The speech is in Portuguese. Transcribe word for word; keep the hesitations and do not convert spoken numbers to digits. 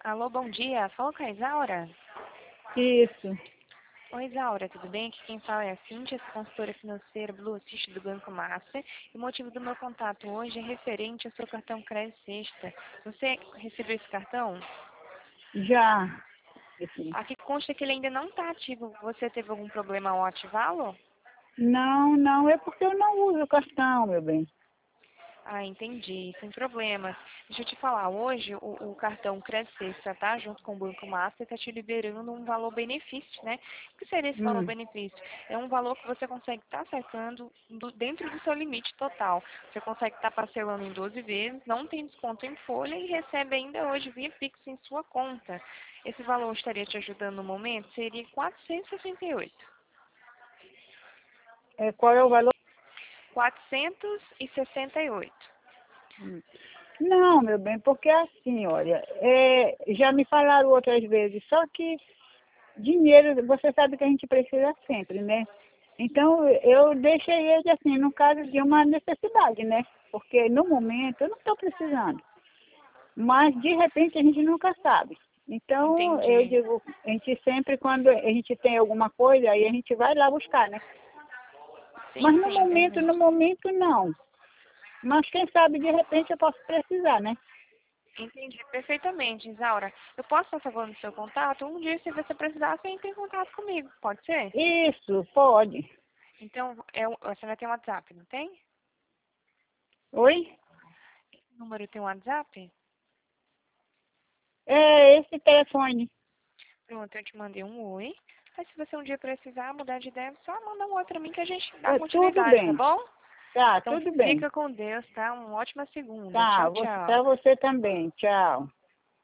Alô, bom dia. Fala com a Isaura? Isso. Oi, Isaura, tudo bem? Aqui quem fala é a Cíntia, essa consultora financeira Blue Assist do Banco Master. E o motivo do meu contato hoje é referente ao seu cartão Crédito Sexta. Você recebeu esse cartão? Já. Esse- Aqui consta que ele ainda não está ativo. Você teve algum problema ao ativá-lo? Não, não, é porque eu não uso cartão, meu bem. Ah, entendi, sem problemas. Deixa eu te falar, hoje o, o cartão Crédito Sexta, tá? Junto com o Banco Master, está te liberando um valor benefício, né? O que seria esse valor Hum. benefício? É um valor que você consegue estar acessando do- dentro do seu limite total. Você consegue estar parcelando em doze vezes, não tem desconto em folha e recebe ainda hoje via Pix em sua conta. Esse valor estaria te ajudando no momento? Seria quatrocentos e sessenta e oito. É, qual é o valor? quatrocentos e sessenta e oito. Hum. Não, meu bem, porque assim, olha, é, já me falaram outras vezes, só que dinheiro, você sabe que a gente precisa sempre, né? Então, eu deixei ele assim, no caso de uma necessidade, né? Porque no momento eu não estou precisando. Mas de repente a gente nunca sabe. Então, eu Entendi. digo, a gente sempre, quando a gente tem alguma coisa, aí a gente vai lá buscar, né? Mas Sim, no sim, momento, no verdade. momento não. Mas quem sabe de repente eu posso precisar, né? Entendi perfeitamente, Isaura. Eu posso estar falando do seu contato? Um dia, se você precisar, você entra em contato comigo, pode ser? Isso, pode. Então, é, o- você vai ter um WhatsApp, não tem? Oi? O número tem um WhatsApp? É esse telefone. Pronto, eu te mandei um oi. Aí, se você um dia precisar mudar de ideia, só manda um oi pra mim que a gente dá É, tudo continuidade, tá bem. bom? Tá, Então, tudo bem. fica com Deus, tá? Uma ótima segunda. Tá, Tchau, você, tchau. pra você também. Tchau.